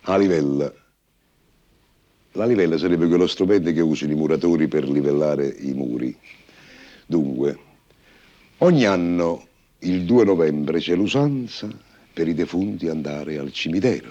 A livella. La livella sarebbe quello strumento che usano i muratori per livellare i muri. Dunque, ogni anno, il 2 novembre, c'è l'usanza per i defunti andare al cimitero.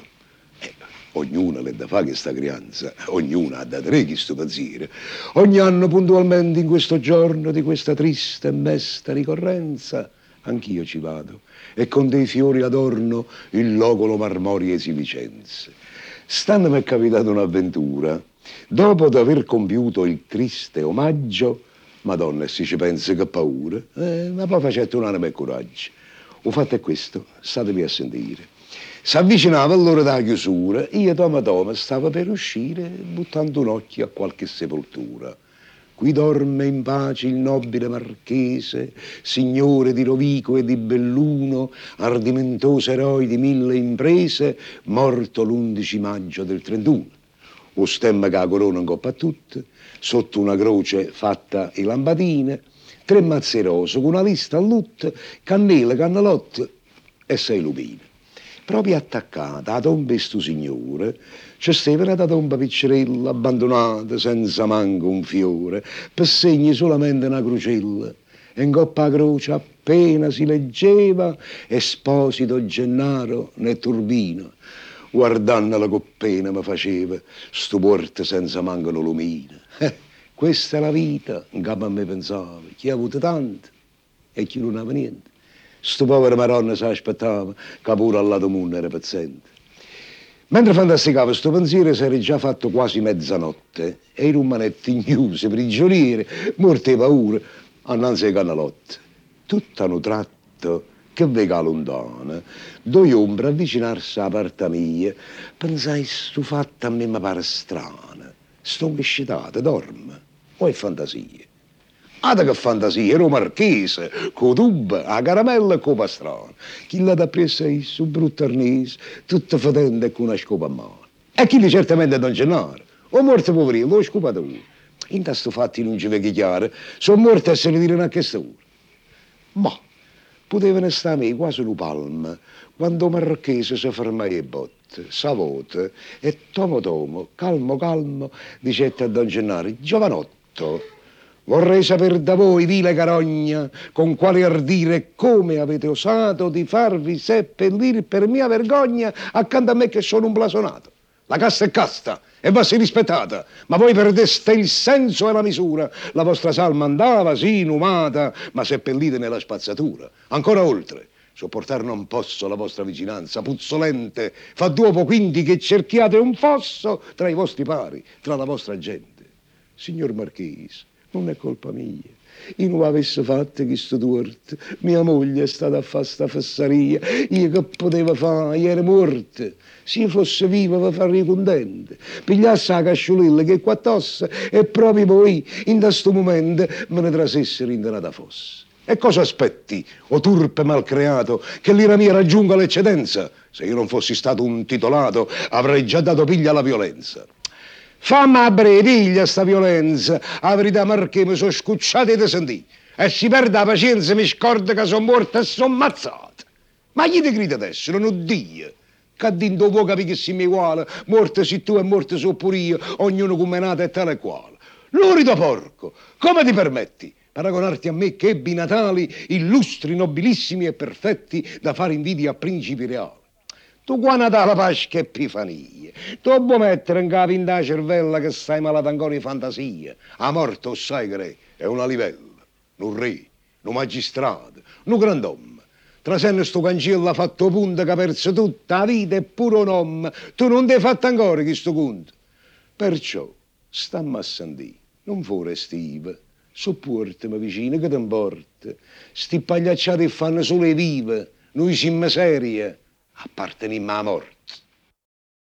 Ognuno le da fare che sta creanza, ognuno ha da tre chi sto pensiero. Ogni anno, puntualmente, in questo giorno di questa triste e mesta ricorrenza, anch'io ci vado e con dei fiori adorno il locolo marmorie si licenze. Stando mi è capitata un'avventura. Dopo d'aver compiuto il triste omaggio, Madonna, e si ci pensa che paura, ma poi facette un'anima e coraggio. Ho fatto è questo, statevi a sentire. S'avvicinava l'ora della chiusura, io toma stava per uscire, buttando un occhio a qualche sepoltura. Qui dorme in pace il nobile marchese, signore di Rovigo e di Belluno, ardimentoso eroe di 1000 imprese, morto l'11 maggio del 31. O stemma che la corona in coppa a tutte, sotto una croce fatta in lampadine, 3 mazze rose con una lista a lutto, cannelle, cannalotte e 6 lupine. Proprio attaccata a tomba di sto signore, c'è stava una tomba piccerella, abbandonata, senza manco un fiore, per segni solamente una crocella. E in coppa a croce appena si leggeva Esposito Gennaro né Turbino. Guardandola con pena mi faceva sto porto senza manco una lumina. Questa è la vita, in capo a me pensava, chi ha avuto tanto e chi non aveva niente. Sto povero Maronna si aspettava che pure al lato mondo era paziente. Mentre fantasticava sto pensiero si era già fatto quasi mezzanotte e i rumanetti chiusi, prigionieri, morti di paura, annanzi ai cannalotti. Tutto a un tratto che vega lontana, due ombre avvicinarsi alla parte mia, pensai sto fatto a me mi pare strano, sto miscitato, dorme, o è fantasia? Ada che fantasia, ero marchese, con tuba, a caramella e con pastrano. Chi l'ha da presa su brutto arnese, tutto fedente e con una scopa a mano. E chi lì certamente Don Gennaro, o morto poverino, o scopatore. In questo fatti non ci vede chiaro, sono morto e se ne dicono a che ora. Ma potevano stare quasi un palmo, quando marchese si fermò e botte, savote, e tomo, calmo, dicette a Don Gennaro, giovanotto, vorrei sapere da voi, vile carogna, con quale ardire e come avete osato di farvi seppellire per mia vergogna accanto a me che sono un blasonato. La casta è casta e va si rispettata, ma voi perdeste il senso e la misura. La vostra salma andava, sì, inumata, ma seppellite nella spazzatura. Ancora oltre, sopportar non posso la vostra vicinanza puzzolente, fa d'uopo quindi che cerchiate un fosso tra i vostri pari, tra la vostra gente. Signor Marchese, non è colpa mia. Io non avessi fatto questo torto. Mia moglie è stata a fare sta fesseria. Io che poteva fare? Io ero morta. Se io fosse viva vi farei contente. Pigliassi la casciolilla che qua tosse e proprio voi, in questo momento, me ne trasessero in denata fosse. E cosa aspetti, o turpe malcreato, che l'ira mia raggiunga l'eccedenza? Se io non fossi stato un titolato, avrei già dato piglia alla violenza. Fammi a breve, piglia sta violenza. La verità, Marché, mi sono scucciato e sentì. E si perde la pazienza, mi scorda che sono morta e sono ammazzata. Ma chi ti grida adesso? Non ho Dio. Che dentro può capire che siamo uguali. Morte sei tu e morte so pure io. Ognuno come nato è tale e quale. Lurido porco, come ti permetti? Paragonarti a me che ebbi natali illustri, nobilissimi e perfetti da fare invidia a principi reali. Tu qua Natale Pasqua e Epifania, tu puoi mettere in capo in da cervella che stai malato ancora di fantasia. A morte, sai che è una livella, un re, un magistrato, un grand'uomo. Trasenne sto cancello ha fatto punto che ha perso tutta la vita e pure un uomo. Tu non ti hai fatto ancora questo conto. Perciò, stammi a sentire, non fuori estive, sopportami vicino che ti importa. Sti pagliacciati fanno solo le vive, noi siamo serie. Apparteniamo alla morte.